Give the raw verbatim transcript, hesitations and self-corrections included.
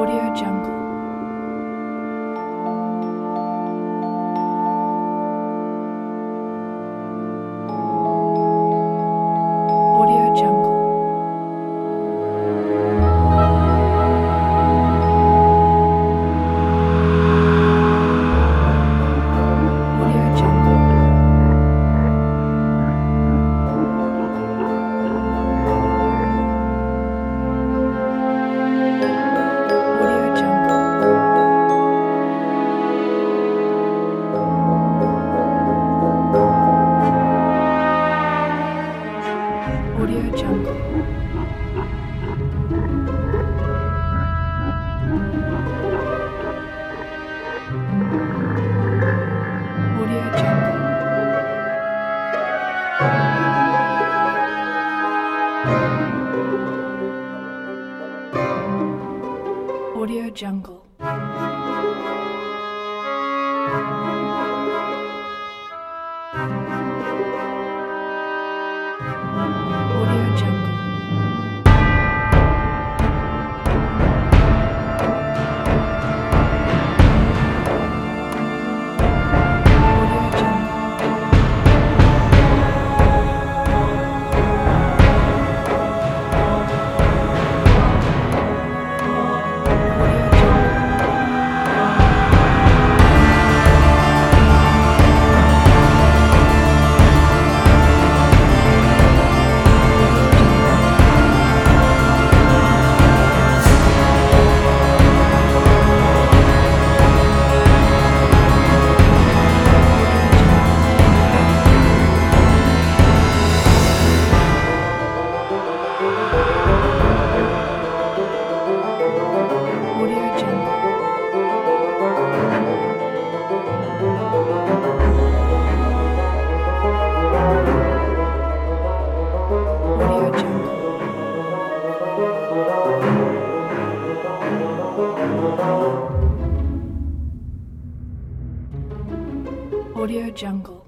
Audio Jungle. Audio Jungle. Audio Jungle. Audio Jungle. Audio Jungle. Audio Jungle. Audio Jungle. Audio Jungle. Audio Jungle. Audio Jungle. Audio Jungle. Audio Jungle. Audio Jungle.